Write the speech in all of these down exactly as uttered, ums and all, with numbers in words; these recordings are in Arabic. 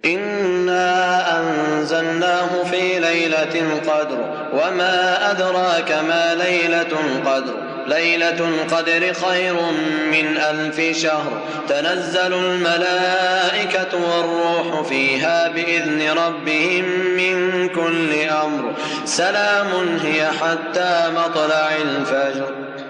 إنا أنزلناه في ليلة القدر وما أدراك ما ليلة القدر ليلة القدر خير من ألف شهر تنزل الملائكة والروح فيها بإذن ربهم من كل أمر سلام هي حتى مطلع الفجر.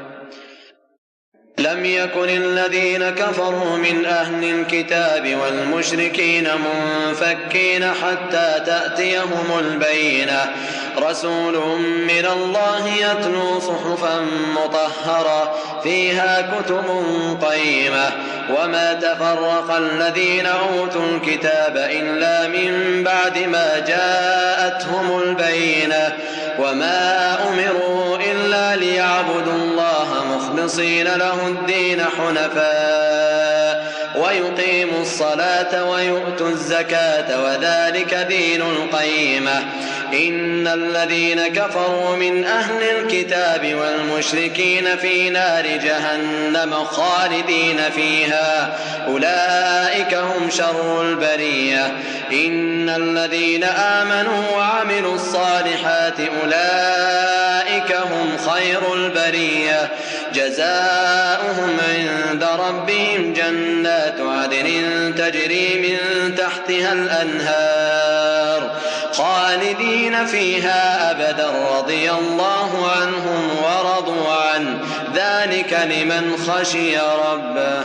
لم يكن الذين كفروا من أهل الكتاب والمشركين منفكين حتى تأتيهم البينة رسول من الله يتلو صحفا مطهرة فيها كتب قيمة وما تفرق الذين أوتوا الكتاب إلا من بعد ما جاءتهم البينة وما أمروا إلا ليعبدوا الله مخلصين له الدين حنفاء ويقيموا الصلاة ويؤتوا الزكاة وذلك دين القيمة. إن الذين كفروا من أهل الكتاب والمشركين في نار جهنم خالدين فيها أولئك هم شر البرية. إن الذين آمنوا وعملوا الصالحات أولئك هم خير البرية جزاؤهم عند ربهم جنات عدن تجري من تحتها الأنهار خالدين فيها أبدا رضي الله عنهم ورضوا عنه ذلك لمن خشي ربه.